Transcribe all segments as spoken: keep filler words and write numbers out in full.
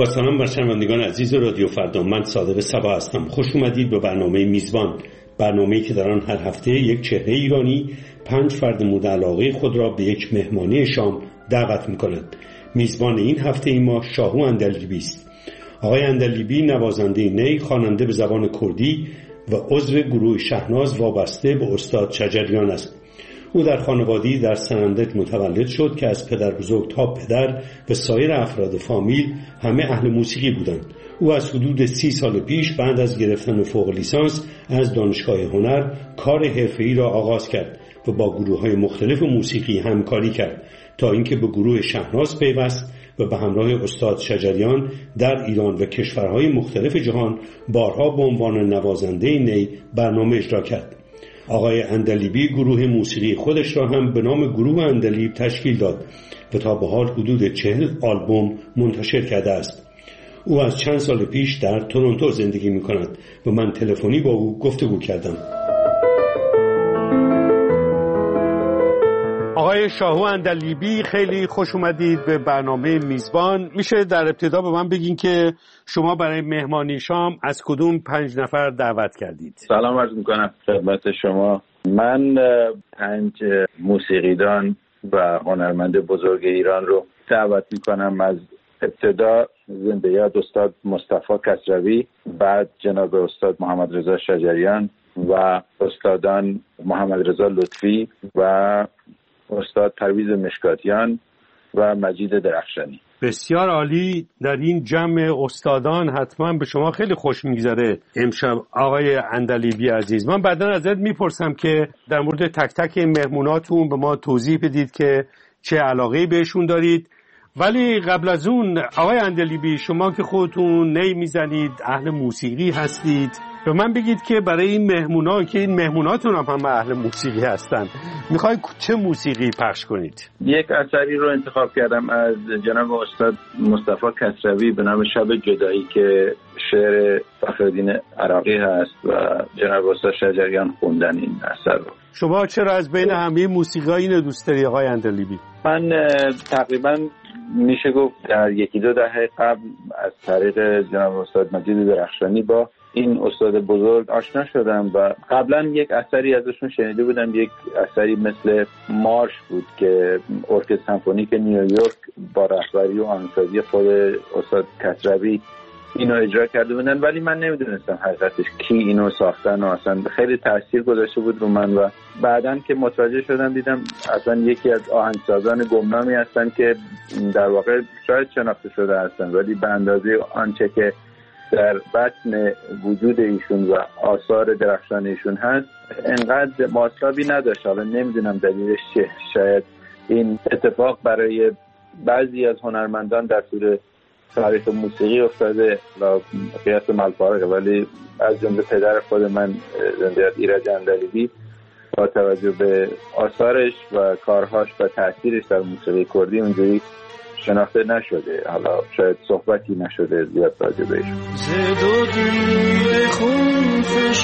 با سلام بر شنوندگان عزیز رادیو فردا، من صادق صبا هستم. خوش اومدید به برنامه میزبان، برنامه‌ای که در آن هر هفته یک چهره ایرانی پنج فرد مورد علاقه خود را به یک مهمانی شام دعوت می‌کند. میزبان این هفته ای ما شاهو اندلیبی است. آقای اندلیبی نوازنده نی، خواننده به زبان کردی و عضو گروه شهناز وابسته به استاد شجریان است. او در خانواده‌ای در سنندج متولد شد که از پدر بزرگ تا پدر و سایر افراد فامیل همه اهل موسیقی بودند. او از حدود سی سال پیش بعد از گرفتن فوق لیسانس از دانشگاه هنر کار حرفه‌ای را آغاز کرد و با گروه‌های مختلف موسیقی همکاری کرد تا اینکه به گروه شهناز پیوست و به همراه استاد شجریان در ایران و کشورهای مختلف جهان بارها به عنوان نوازنده نی برنامه اجرا کرد. آقای اندلیبی گروه موسیقی خودش را هم به نام گروه اندلیب تشکیل داد و تا به حال حدود چهل آلبوم منتشر کرده است. او از چند سال پیش در تورنتو زندگی می کند و من تلفنی با او گفتگو کردم. آقای شاهو اندلیبی، خیلی خوش اومدید به برنامه میزبان. میشه در ابتدا به من بگین که شما برای مهمانی شام از کدوم پنج نفر دعوت کردید؟ سلام عرض میکنم خدمت شما. من پنج موسیقیدان و هنرمند بزرگ ایران رو دعوت میکنم. از ابتدا زنده یاد استاد مصطفی کسروی، بعد جناب استاد محمد رضا شجریان و استادان محمد رضا لطفی و استاد پرویز مشکاتیان و مجید درخشانی. بسیار عالی. در این جمع استادان حتما به شما خیلی خوش میگذره امشب آقای اندلیبی عزیز. من بعدا ازت میپرسم که در مورد تک تک مهموناتون به ما توضیح بدید که چه علاقه‌ای بهشون دارید، ولی قبل از اون آقای اندلیبی، شما که خودتون نی میزنید، اهل موسیقی هستید، به من بگید که برای این مهمونا که این مهموناتون هم همه اهل موسیقی هستن، میخواید چه موسیقی پخش کنید؟ یک اثری رو انتخاب کردم از جناب استاد مصطفی کسروی به نام شب جدایی که شعر فخرالدین عراقی هست و جناب استاد شجریان خوندن این اثر رو. شما چرا از بین همه موسیقی‌ها اینو دوست داری آقای اندلیبی؟ من تقریبا میشه گفت در یکی دو دهه قبل از طریق جناب استاد مجید درخشانی با این استاد بزرگ آشنا شدم و قبلا یک اثری ازشون شنیده بودم. یک اثری مثل مارش بود که ارکستر سمفونیک نیویورک با رهبری و آهنگسازی خود استاد کسروی اینو اجرا کرده بودن، ولی من نمیدونستم حقیقتش کی اینو ساختن و اصلا خیلی تاثیر گذاشته بود رو من و بعدن که متوجه شدم دیدم اصلا یکی از آهنگسازان گمنامی هستن که در واقع شاید شناخته شده هستن، ولی به اندازه آنچه که در بطن وجود ایشون و آثار درخشان ایشون هست انقدر ماسابی نداشت. حالا نمیدونم دلیلش چیه، شاید این اتفاق برای بعضی از هنرمندان در طول تاریخ موسیقی افتاده و قیاس ملفارقه، ولی از جمله پدر خود من زنده‌یاد ایرج اندلیبی با توجه به آثارش و کارهاش و تأثیرش در موسیقی کردی اونجوری شناخته نشده. حالا شاید صحبتی نشده زیاد راجع بهش. زد و دید خون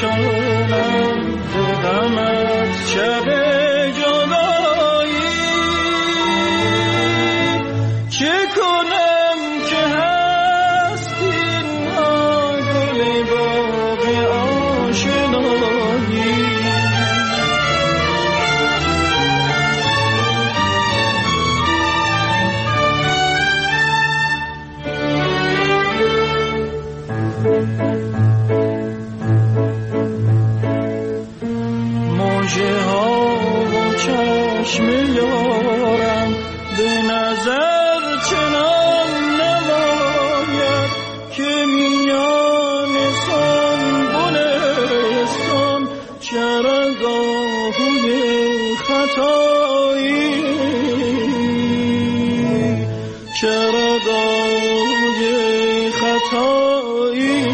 فشانم غمت شب جدایی، چه کنم که هست این گل باغ آشنایی. موجه ها و چشم یارم به نظر چنان نماید که میان سنبلستان چراگاهی خطایی، چراگاهی خطایی.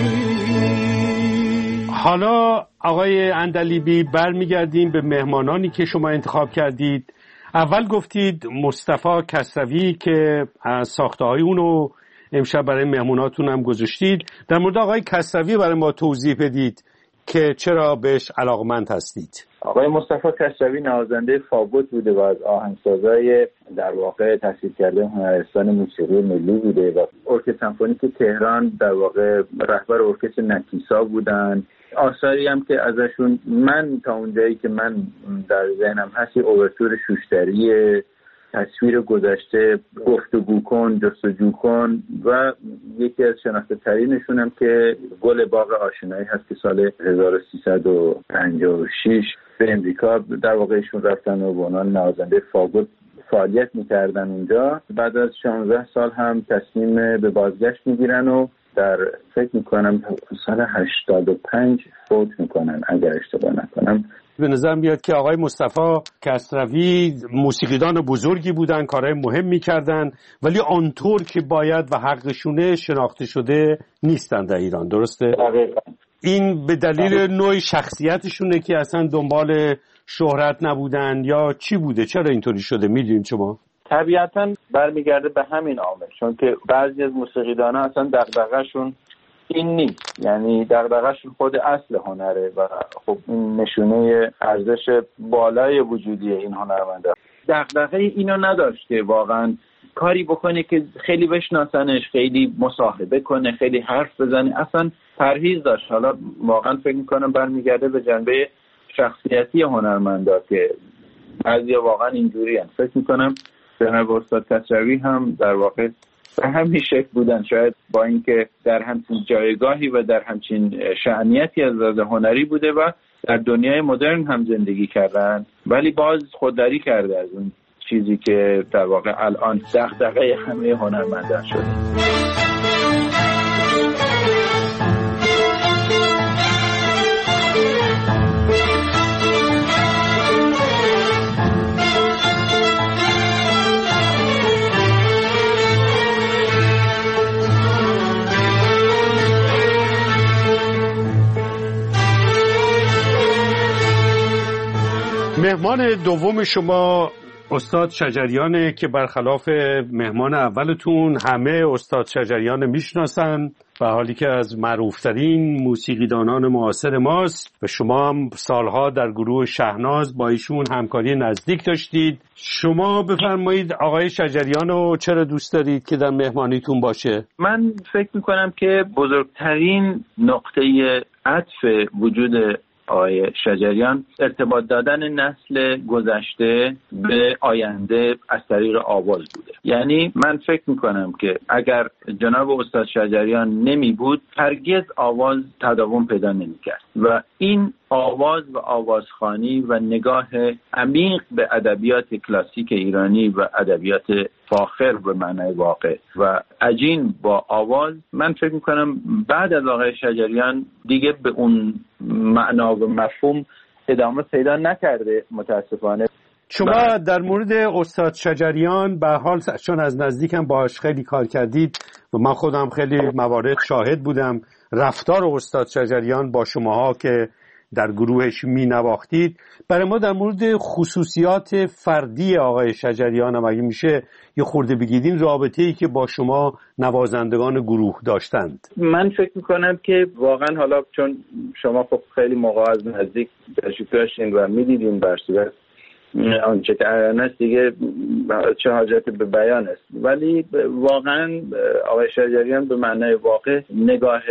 حالا آقای اندلیبی برمیگردیم به مهمانانی که شما انتخاب کردید. اول گفتید مصطفی کسروی که از ساخته‌های اونو امشب برای مهموناتون هم گذاشتید. در مورد آقای کسروی برای ما توضیح بدید که چرا بهش علاقمند هستید؟ آقای مصطفی کسروی نوازنده فاگوت بوده و از آهنگسازای در واقع تحصیل کرده هنرستان موسیقی ملی بوده و ارکستر سمفونیک تهران در واقع رهبر ارکستر نکیسا بودن. آثاری هم که ازشون من تا اونجایی که من در ذهنم هست اوورتور شوشتری، تصویر گذشته، گفتگو کن، جستجو کن و یکی از شناخته ترینشون هم که گل باغ آشنایی هست که سال هزار و سیصد و پنجاه و شش به امریکا در واقع ایشون رفتن و به عنوان نوازنده فاگوت فعالیت میکردن اونجا. بعد از شانزده سال هم تصمیم به بازگشت میگیرن و در فکر میکنم سال هشتاد و پنج فوت میکنن اگر اشتباه نکنم. به نظر میاد که آقای مصطفی کسروی موسیقیدان بزرگی بودن، کارهای مهم میکردن، ولی آنطور که باید و حقشونه شناخته شده نیستن در ایران، درسته؟ دقیقا. این به دلیل نوع شخصیتشونه که اصلا دنبال شهرت نبودن یا چی بوده؟ چرا اینطوری شده میدونید شما؟ طبیعتاً برمیگرده به همین عامل، چون که بعضی از موسیقیدان‌ها اصلا دغدغه‌شون این نیست، یعنی دغدغه‌شون خود اصل هنره و خب این نشونه ارزش بالای وجودی این هنرمنده. دغدغه اینو نداشت که واقعاً کاری بکنه که خیلی بشناسنش، خیلی مصاحبه کنه، خیلی حرف بزنه، اصلا پرهیز داشت. حالا واقعاً فکر می‌کنم برمیگرده به جنبه شخصیتی هنرمندا که بعضیا واقعاً اینجوری هستن. فکر می‌کنم جناب استاد کسروی هم در واقع به همین شکل بودن، شاید با اینکه در همچین جایگاهی و در همچین شأنیتی از لحاظ هنری بوده و در دنیای مدرن هم زندگی کردن، ولی باز خودداری کرده از اون چیزی که در واقع الان دغدغه همه هنرمندان شده. مهمان دوم شما استاد شجریانه که برخلاف مهمان اولتون همه استاد شجریان میشناسن و حالی که از معروفترین موسیقیدانان معاصر ماست و شما هم سالها در گروه شهناز با ایشون همکاری نزدیک داشتید. شما بفرمایید آقای شجریان رو چرا دوست دارید که در مهمانیتون باشه؟ من فکر میکنم که بزرگترین نقطه عطف وجود آقای شجریان ارتباط دادن نسل گذشته به آینده از طریق آواز بوده. یعنی من فکر میکنم که اگر جناب استاد شجریان نمی بود هرگز آواز تداوم پیدا نمی کرد و این آواز و آوازخوانی و نگاه عمیق به ادبیات کلاسیک ایرانی و ادبیات فاخر به معنای واقع و عجین با آواز، من فکر میکنم بعد از آقای شجریان دیگه به اون معنا و مفهوم ادامه پیدا نکرده متاسفانه. شما در مورد استاد شجریان به حال چون از نزدیکم باهاش خیلی کار کردید و من خودم خیلی موارد شاهد بودم رفتار استاد شجریان با شماها که در گروهش می نواختید، برای ما در مورد خصوصیات فردی آقای شجریان هم اگه میشه یه خورده بگید، این رابطه‌ای که با شما نوازندگان گروه داشتند. من فکر میکنم که واقعا حالا چون شما خب خیلی موقع از نزدیک تشریف داشتین و میدیدین برصورت آنچه که است دیگه چه حاجت به بیان است، ولی واقعا آقای شجریان به معنای واقع نگاه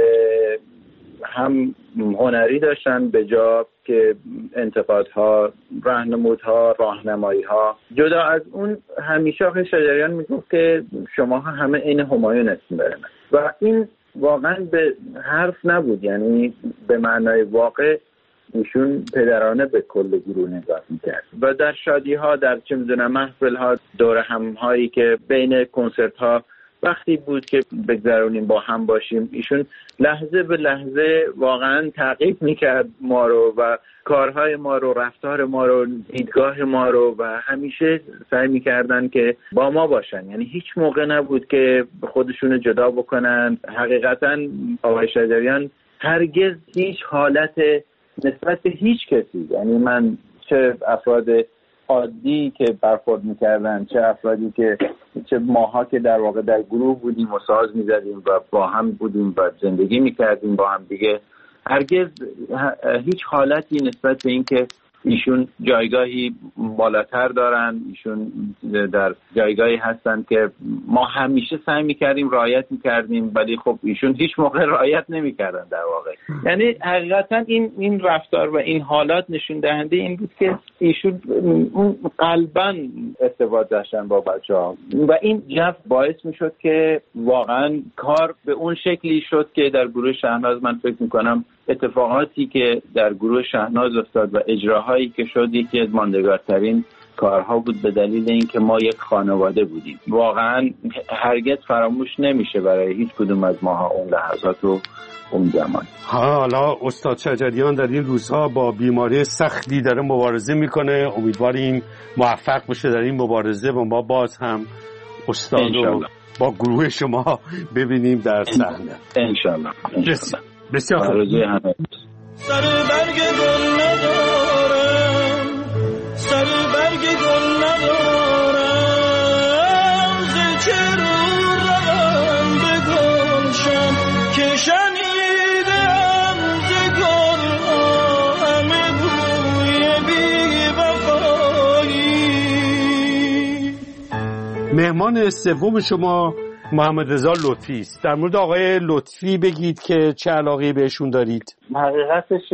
هم هنری داشتن به جا که انتقادها، راهنمودها، راهنمایی‌ها. جدا از اون همیشه آقای شجریان میگفت که شماها همه عین همایون هستین برای من و این واقعا به حرف نبود، یعنی به معنای واقع ایشون پدرانه به کل گروه نگاه میکرد و در شادی‌ها، در چه می‌دونم محفل‌ها، دور هم‌هایی که بین کنسرت‌ها وقتی بود که بگذرونیم با هم باشیم، ایشون لحظه به لحظه واقعا تعقیب میکرد ما رو و کارهای ما رو، رفتار ما رو، دیدگاه ما رو و همیشه سعی میکردن که با ما باشن، یعنی هیچ موقع نبود که خودشونو جدا بکنن. حقیقتا آقای شجریان هرگز هیچ حالت نسبت به هیچ کسی، یعنی من چه افراد عادی که برخورد میکردن، چه افرادی که چه ماها که در واقع در گروه بودیم و ساز میزدیم و با هم بودیم و زندگی میکردیم با هم دیگه، هرگز هیچ حالتی نسبت به این که ایشون جایگاهی بالاتر دارن، ایشون در جایگاهی هستن که ما همیشه سعی میکردیم رعایت میکردیم، ولی خب ایشون هیچ موقع رعایت نمیکردن در واقع. یعنی حقیقتا این این رفتار و این حالات نشون دهنده این بود که ایشون اون قلباً ارتباط داشتن با بچه‌ها و این جو باعث میشد که واقعا کار به اون شکلی شد که در گروه شهناز من فکر میکنم اتفاقاتی که در گروه شهناز افتاد و اجراهایی که شد یکی از ماندگارترین کارها بود، به دلیل اینکه ما یک خانواده بودیم. واقعا هرگز فراموش نمیشه برای هیچ کدوم از ماها اون لحظات و اون زمان. حالا استاد شجریان در این روزها با بیماری سختی داره مبارزه میکنه، امیدواریم موفق بشه در این مبارزه و ما باز هم استاد رو با گروه شما ببینیم در صحنه انشالله. بسیار خوب. سر برگ گل ندارم، سر برگ گل ندارم، زچه رو روم به گلشن که شنیدم ز گل همه بوی بی وفایی. مهمان سوم شما محمد رضا لطفی است. در مورد آقای لطفی بگید که چه علاقه‌ای بهشون دارید؟ حقیقتش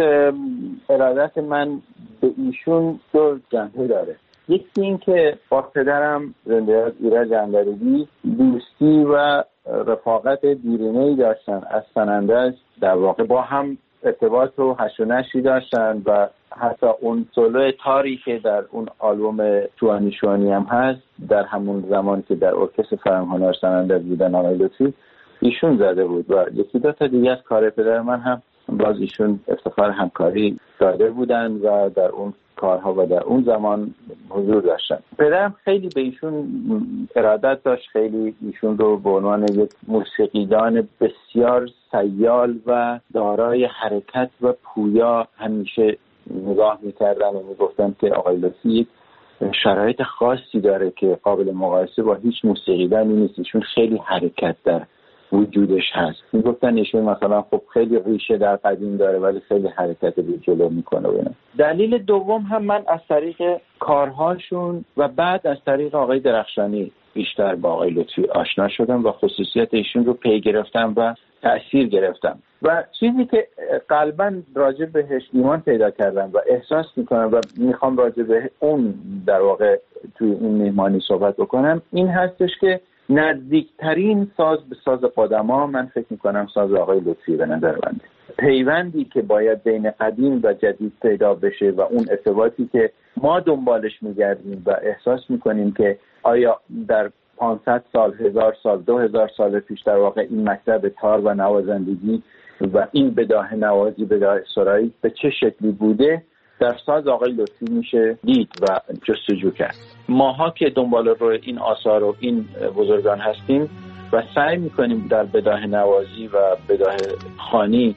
ارادت من به ایشون دو جنبه داره. یکی این که با پدرم زنده ایرج اندربی دوستی و رفاقت دیرینه‌ای داشتن. از سنندج در واقع با هم ارتباط و حش و نشی داشتن و حتی اون سولو تاری که در اون آلبوم شوانی شوانی هم هست در همون زمان که در ارکستر فرهنگ سنندج بودن آقای لطفی ایشون زده بود و یکی دو تا دیگه از کار پدر من هم باز ایشون افتخار همکاری داده بودن و در اون کارها و در اون زمان حضور داشتن. پدرم خیلی به ایشون ارادت داشت، خیلی ایشون رو به عنوان یک موسیقیدان بسیار سیال و دارای حرکت و پویا همیشه نگاه میکردن و میگفتن که آقای لطفی شرایط خاصی داره که قابل مقایسه با هیچ موسیقیدانی نیست. ایشون خیلی حرکت در وجودش هست. میگفتن ایشون مثلا خب خیلی ریشه در قدیم داره ولی خیلی حرکت به جلو میکنه. و دلیل دوم هم من از طریق کارهاشون و بعد از طریق آقای درخشانی بیشتر با آقای لطفی آشنا شدم و خصوصیت ایشون رو پی گرفتم و تأثیر گرفتم و چیزی که قلباً راجع بهش ایمان پیدا کردم و احساس میکنم و میخوام راجع به اون در واقع توی این مهمانی صحبت بکنم این هستش که نزدیکترین ساز به ساز قدما من فکر میکنم ساز آقای لطفی به نظر من. پیوندی که باید بین قدیم و جدید پیدا بشه و اون ارتباطی که ما دنبالش میگردیم و احساس میکنیم که آیا در پانصد سال، هزار سال، دو هزار سال پیش در واقع این مکتب تار و نوازندگی و این بداهه نوازی، بداهه سرایی به چه شکلی بوده در ساز آقای لطفی میشه دید و جستجو کرد. ماها که دنبال روی این آثار و این بزرگان هستیم و سعی میکنیم در بداهه نوازی و بداهه خوانی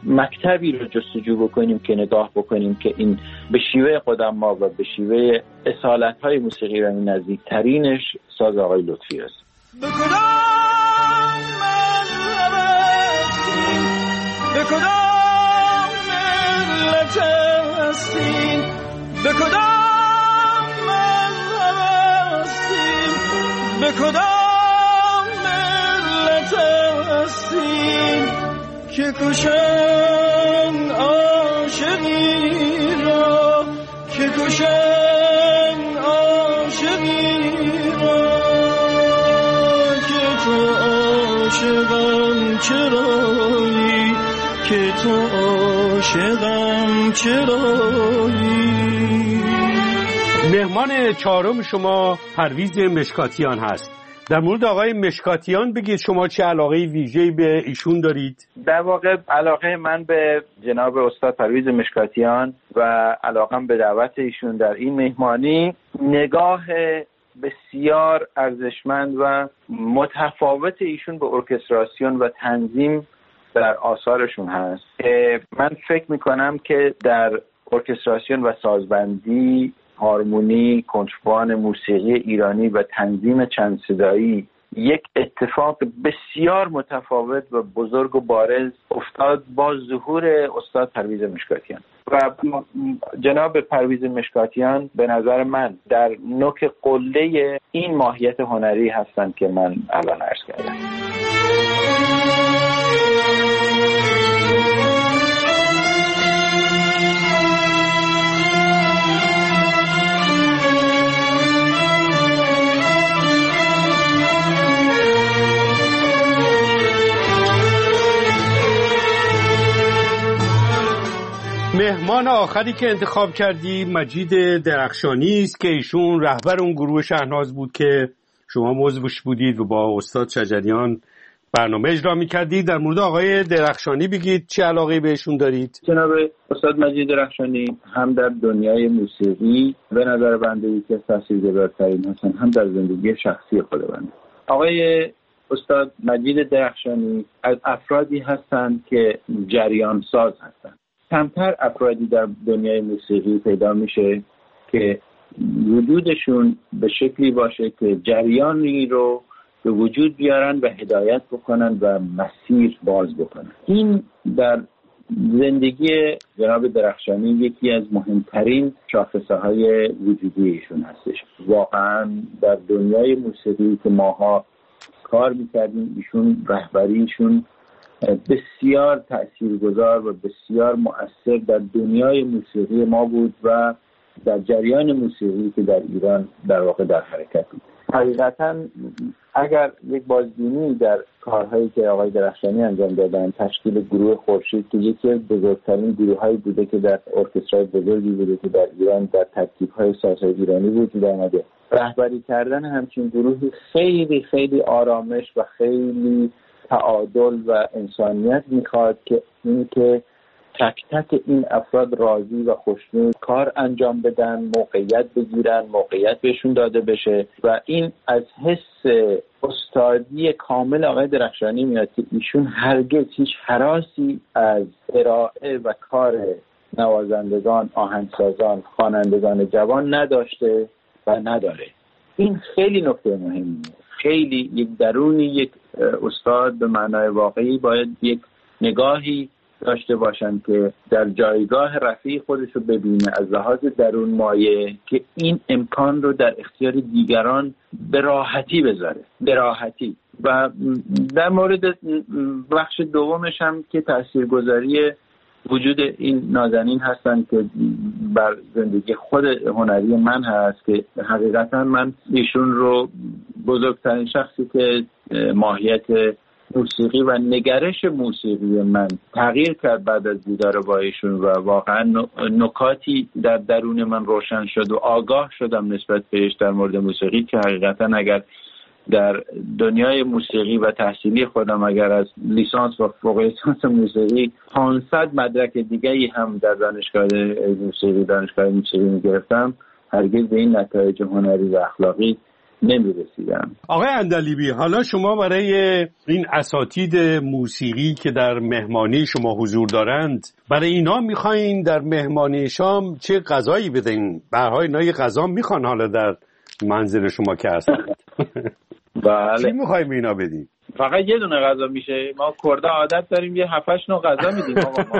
مکتبی رو جستجو بکنیم که نگاه بکنیم که این به شیوه قدما و به شیوه اصالت‌های موسیقی ایرانی نزدیکترینش ساز آقای لطفی است. به کدام مذهب هستین، به کدام ملت هستین، به کدام مذهب هستین، به کدام ملت هستین که کشن عاشقی را، که کشن عاشقی را، که تو عاشقم چرایی، که تو عاشقم چرایی. مهمان چهارم شما پرویز مشکاتیان هست. در مورد آقای مشکاتیان بگید شما چه علاقه ویژه‌ای به ایشون دارید؟ در واقع علاقه من به جناب استاد پرویز مشکاتیان و علاقم به دعوت ایشون در این مهمانی نگاه بسیار ارزشمند و متفاوت ایشون به ارکستراسیون و تنظیم در آثارشون هست. من فکر میکنم که در ارکستراسیون و سازبندی، هارمونی، کنتربان موسیقی ایرانی و تنظیم چند صدایی یک اتفاق بسیار متفاوت و بزرگ و بارز افتاد با ظهور استاد پرویز مشکاتیان. و جناب پرویز مشکاتیان به نظر من در نوک قله این ماهیت هنری هستند که من الان عرض کردم. مهمان آخری که انتخاب کردی مجید درخشانی است که ایشون رهبر اون گروه شهناز بود که شما عضوش بودید و با استاد شجریان برنامه اجرا می‌کردید. در مورد آقای درخشانی بگید چه علاقه‌ای بهشون دارید؟ جناب استاد مجید درخشانی هم در دنیای موسیقی به نظر بنده یکی از تاثیرگذارترین هستند، هم در زندگی شخصی خود بنده. آقای استاد مجید درخشانی از افرادی هستند که جریان ساز هستند. کمتر افرادی در دنیای موسیقی پیدا میشه که وجودشون به شکلی باشه که جریانی رو به وجود بیارن و هدایت بکنن و مسیر باز بکنن. این در زندگی جناب درخشانی یکی از مهمترین شاخصه های وجودی ایشون هستش. واقعا در دنیای موسیقی که ماها کار میکردیم ایشون رهبریشون بسیار تأثیرگذار و بسیار مؤثر در دنیای موسیقی ما بود و در جریان موسیقی که در ایران در واقع در حرکت بود. حقیقتا اگر یک بازبینی در کارهایی که آقای درخشانی انجام دادن، تشکیل گروه خورشید که یکی از بزرگترین گروه‌هایی بوده که در ارکسترای بزرگی بوده که در ایران در ترکیب‌های سازهای ایرانی وجود آمده، رهبری کردن همچین گروهی خیلی خیلی آرامش و خیلی تعادل و انسانیت میخواد که این که تک تک این افراد راضی و خوشنود کار انجام بدن، موقعیت بگیرن، موقعیت بهشون داده بشه و این از حس استادی کامل آقای درخشانی میاد که ایشون هرگز هیچ هراسی از ارائه و کار نوازندگان، آهنگسازان، خوانندگان جوان نداشته و نداره. این خیلی نکته مهمیه. خیلی یک درونی یک استاد به معنای واقعی باید یک نگاهی داشته باشن که در جایگاه رفیع خودش رو ببینه از لحاظ درون مایه که این امکان رو در اختیار دیگران به راحتی بذاره، به راحتی. و در مورد بخش دومش هم که تاثیرگذاری وجود این نازنین هستن که بر زندگی خود هنری من هست که حقیقتا من ایشون رو بزرگترین شخصی که ماهیت موسیقی و نگرش موسیقی من تغییر کرد بعد از دیدار با ایشون و واقعا نکاتی در درون من روشن شد و آگاه شدم نسبت بهش در مورد موسیقی که حقیقتا اگر در دنیای موسیقی و تحصیلی خودم اگر از لیسانس و فوق لیسانس موسیقی پانصد مدرک دیگری هم در دانشگاه موسیقی دانشگاه موسیقی می‌گرفتم هرگز به این نتایج هنری و اخلاقی نمی‌رسیدم. آقای عندلیبی، حالا شما برای این اساتید موسیقی که در مهمانی شما حضور دارند، برای اینا می‌خواین در مهمانی شام چه غذایی بدین؟ به هر حال اینا یه غذا می‌خوان حالا در منزل شما که هستند. بله. چی می‌خوایم به اینا بدین؟ فقط یه دونه غذا میشه. ما کرده عادت داریم یه هفت هشت نوع غذا میدیم.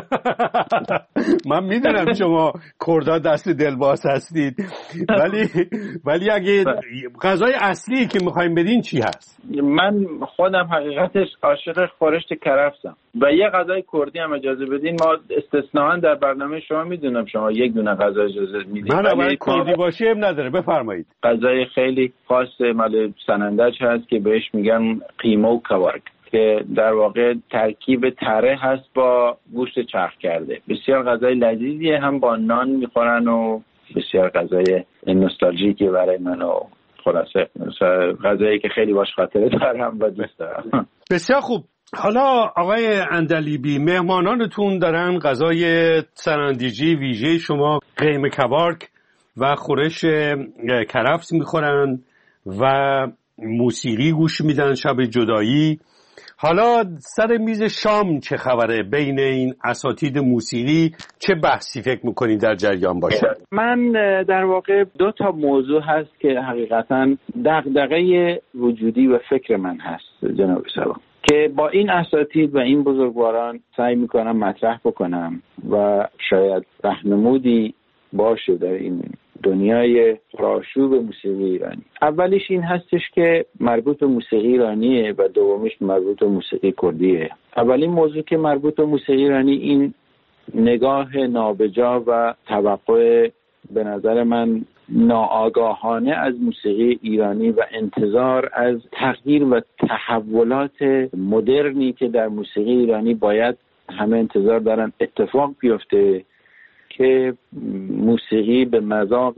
من میدونم شما کردا دست دلباز هستید، ولی ولی اگه غذای اصلی که میخوایم بدین چی هست؟ من خودم حقیقتش عاشق خورشت کرفسم و یه غذای کردی هم اجازه بدین. ما استثناً در برنامه شما میدونم شما یک دونه غذا اجازه میدین. من اول کردی باشه هم نداره، بفرمایید. غذای خیلی خاص مال سنندج هست که بهش میگن قیمه و کوارگ که در واقع ترکیب تره هست با گوشت چرخ کرده. بسیار غذای لذیذیه، هم با نان میخورن و بسیار غذای نوستالژیکی برای من و خلاصه غذایی که خیلی باش خاطره دارم و دوست دارم. بسیار خوب. حالا آقای عندلیبی، مهمانانتون دارن غذای سنندیجی ویژه شما قیمه کوارگ و خورش کرفس میخورن و موسیقی گوش میدن شب جدایی حالا سر میز شام چه خبره بین این اساتید موسیقی؟ چه بحثی فکر میکنید در جریان باشه؟ من در واقع دو تا موضوع هست که حقیقتا دغدغه وجودی و فکر من هست جناب سبا، که با این اساتید و این بزرگواران سعی میکنم مطرح بکنم و شاید راهنمودی باشه در این دنیای پرآشوب موسیقی ایرانی. اولیش این هستش که مربوط به موسیقی ایرانیه و دومیش مربوط به موسیقی کردیه. اولین موضوع که مربوط به موسیقی ایرانی این نگاه نابجا و توقع به نظر من ناآگاهانه از موسیقی ایرانی و انتظار از تغییر و تحولات مدرنی که در موسیقی ایرانی باید همه انتظار دارن اتفاق بیفته که موسیقی به مذاق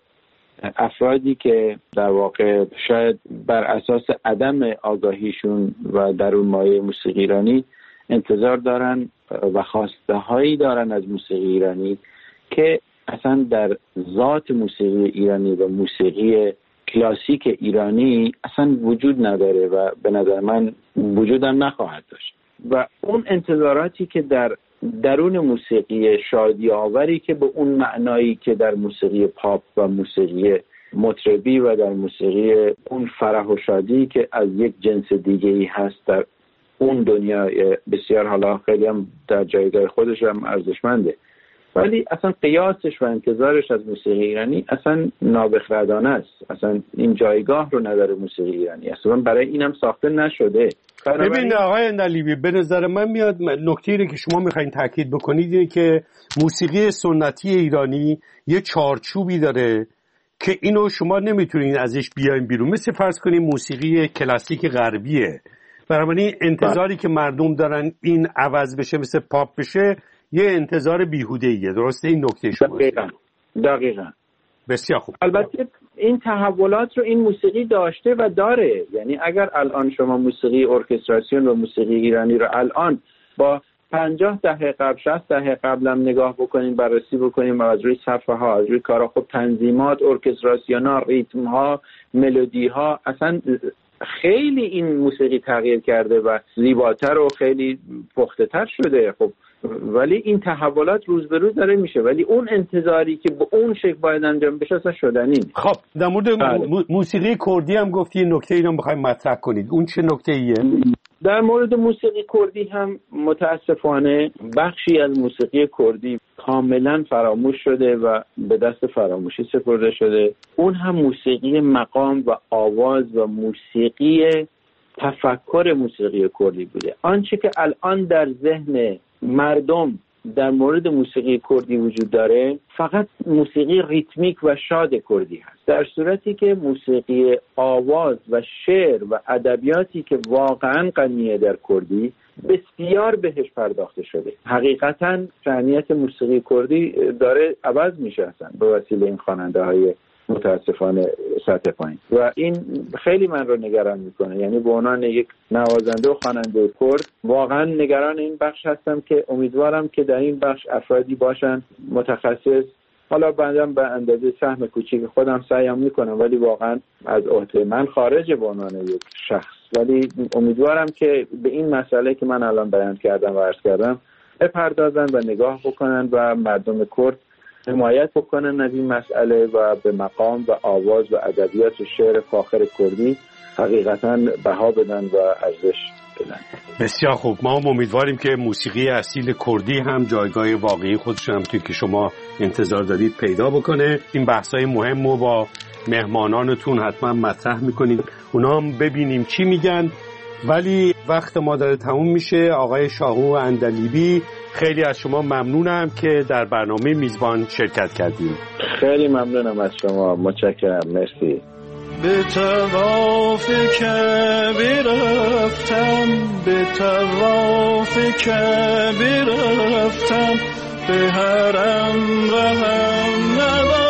افرادی که در واقع شاید بر اساس عدم آگاهیشون و درون مایه موسیقی ایرانی انتظار دارن و خواسته هایی دارن از موسیقی ایرانی که اصلا در ذات موسیقی ایرانی و موسیقی کلاسیک ایرانی اصلا وجود نداره و به نظر من وجودم نخواهد داشت. و اون انتظاراتی که در درون موسیقی شادی آوری که به اون معنایی که در موسیقی پاپ و موسیقی مطربی و در موسیقی اون فرح و شادی که از یک جنس دیگه‌ای هست در اون دنیا بسیار حالا خیلی هم در جایگاه خودش هم ارزشمنده، ولی اصلا قیاسش و انتظارش از موسیقی ایرانی اصلا نابخردانه است. اصلا این جایگاه رو نداره موسیقی ایرانی، اصلا برای اینم ساخته نشده. ببین آقای اندلیبی، به نظر من میاد نکته‌ای که شما میخواین تاکید بکنید اینه که موسیقی سنتی ایرانی یه چارچوبی داره که اینو شما نمیتونین ازش بیاین بیرون، مثل فرض کنیم موسیقی کلاسیک غربیه. بنابراین انتظاری که مردم دارن این عوض بشه مثل پاپ بشه یه انتظار بیهوده‌ایه. درسته این نکته شما؟ دقیقاً دقیقاً بسیار خوب. البته این تحولات رو این موسیقی داشته و داره. یعنی اگر الان شما موسیقی ارکستراسیون و موسیقی ایرانی رو الان با پنجاه دهه قبل شصت دهه قبل هم نگاه بکنیم، بررسی بکنیم از روی صفحه ها، از روی کارا، خب تنظیمات، ارکستراسیون ها، ریتم ها، ملودی ها، اصلا خیلی این موسیقی تغییر کرده و زیباتر و خیلی پخته تر شده. خب ولی این تحولات روز به روز داره میشه، ولی اون انتظاری که به اون شکل باید انجام بشه اصلا شدنی. خب در مورد م- موسیقی کردی هم گفتی نکته ای رو بخوایم مطرح کنید، اون چه نکته ایه؟ در مورد موسیقی کردی هم متاسفانه بخشی از موسیقی کردی کاملا فراموش شده و به دست فراموشی سپرده شده. اون هم موسیقی مقام و آواز و موسیقی تفکر موسیقی کردی بوده. آنچه که الان در ذهن مردم در مورد موسیقی کردی وجود داره فقط موسیقی ریتمیک و شاد کردی هست، در صورتی که موسیقی آواز و شعر و ادبیاتی که واقعا غنیه در کردی بسیار بهش پرداخته شده. حقیقتا شأنیت موسیقی کردی داره عوض میشه اصلا به وسیله این خواننده های متاسفانه سطح پایین و این خیلی من رو نگران میکنه. یعنی به عنوان یک نوازنده و خواننده کرد واقعا نگران این بخش هستم که امیدوارم که در این بخش افرادی باشن متخصص. حالا بعدم به اندازه سهم کوچیک خودم سعیم میکنم، ولی واقعا از عهده من خارجه به عنوان یک شخص، ولی امیدوارم که به این مسئله که من الان بیان کردم و عرض کردم بپردازن و نگاه بکنن و مردم کرد حمایت بکنن از این مسئله و به مقام و آواز و ادبیات و شعر فاخر کردی حقیقتاً بها بدن و ارزش بدن. بسیار خوب. ما هم امیدواریم که موسیقی اصیل کردی هم جایگاه واقعی خودش هم توی که شما انتظار دارید پیدا بکنه. این بحث‌های مهم رو با مهمانانتون حتما مطرح میکنید، اونا هم ببینیم چی میگن. ولی وقت ما داره تموم میشه. آقای شاهو اندلیبی، خیلی از شما ممنونم که در برنامه میزبان شرکت کردیم. خیلی ممنونم از شما، متشکرم، مرسی. به طواف کعبه رفتم، به طواف کعبه رفتم، به حرم رهم ندارم.